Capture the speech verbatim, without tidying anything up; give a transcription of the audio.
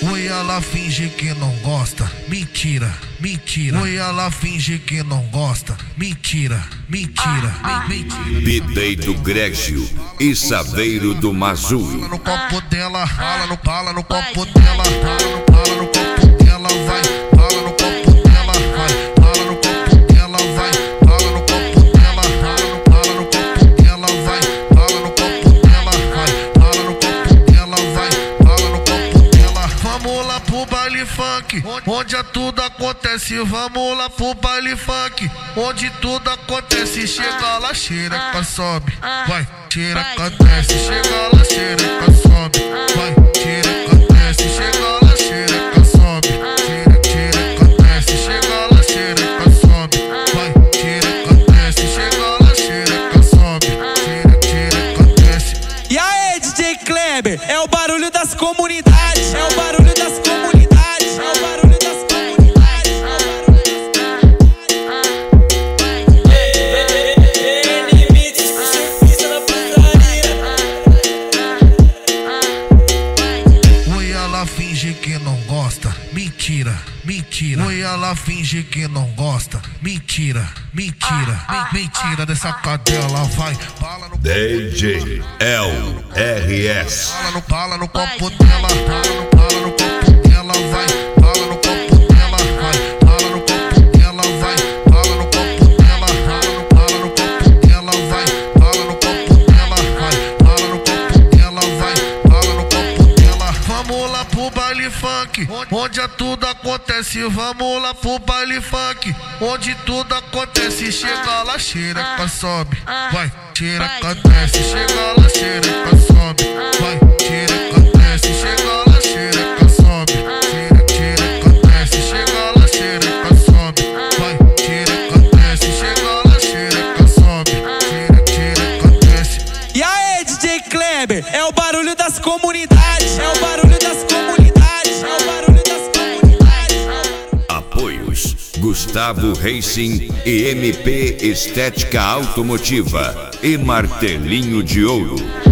Oi, ela finge que não gosta, mentira, mentira. Oi, ela finge que não gosta, mentira, mentira, mentira. D J do Grégio e Saveiro do Mazul. Fala no copo dela, rala no bala no copo dela, rala no bala no copo dela, vai, rala no copo dela, vai, rala no copo dela, vai, rala no copo dela, rala no bala no copo dela, vai, rala no copo dela, vai, rala no copo dela, vai, rala no copo dela. Vamos lá pro baile funk, onde a tudo acontece. Vamos lá pro baile funk, onde tudo acontece. Chega lá, xereca sobe, vai, xereca desce. Chega lá, xereca sobe, vai, xereca desce. Chega lá, xereca sobe, xereca, xereca desce. Chega lá, xereca sobe, vai, xereca desce. Chega lá, xereca sobe, xereca, xereca desce. E aí, D J Kleber, é o barulho das comunidades, é o barulho das comunidades, é o barulho das comunidades, é o barulho das limites, surfista na putaria. Oi, ela finge que não gosta, mentira, mentira. Oi, ela finge que não gosta, mentira, mentira, mentira. Dessa cadela, vai, bala no D J L R S. bala no bala no copo dela, bala no bala no copo dela, vai, bala no copo dela, vai, bala no copo dela, vai, bala no copo dela, bala no bala no copo dela, vai, bala no copo dela, vai, bala no copo dela, vai, bala no copo dela. Vamos lá pro baile funk, onde a tudo acontece. Vamos lá pro baile funk, onde tudo acontece. Chega lá, xereca sobe, vai, xereca desce. Chega lá, xereca sobe, vai, xereca desce. Chega lá, xereca sobe, xereca, xereca desce. Chega lá, xereca sobe, vai, xereca desce. Chega lá, xereca sobe, xereca, xereca desce. E aí, D J Kleber, é o barulho das comunidades, é o barulho das comunidades, é o barulho das comunidades. Apoios Gustavo Racing e M P Estética Automotiva e Martelinho de Ouro.